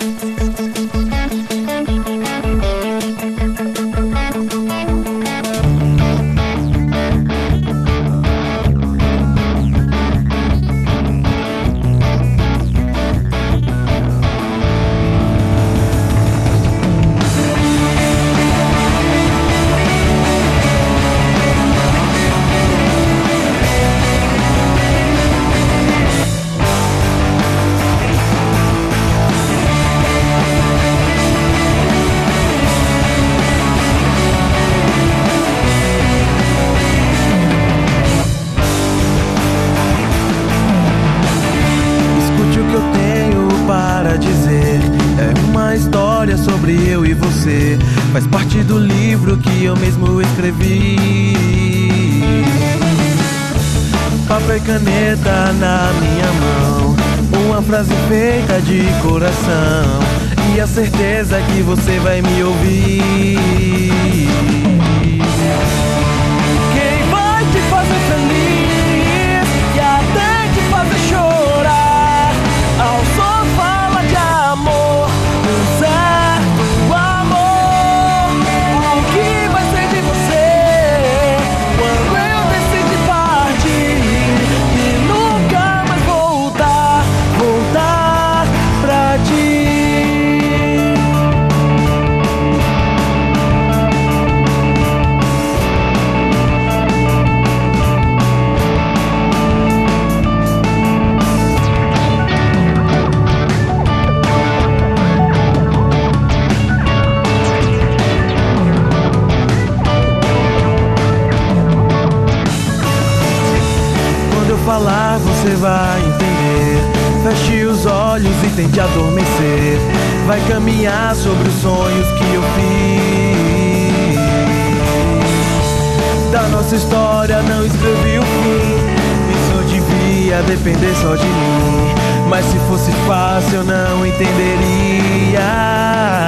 Dizer, é uma história sobre eu e você, faz parte do livro que eu mesmo escrevi. Papel e caneta na minha mão, uma frase feita de coração e a certeza que você vai me ouvir. Quem vai te fazer feliz e até te fazer chorar ao som de amor, um certo amor. O que vai ser de você quando eu decidir partir e nunca mais voltar pra ti? Falar, você vai entender. Feche os olhos e tente adormecer. Vai caminhar sobre os sonhos que eu fiz. Da nossa história não escrevi o fim. Isso devia depender só de mim. Mas se fosse fácil eu não entenderia.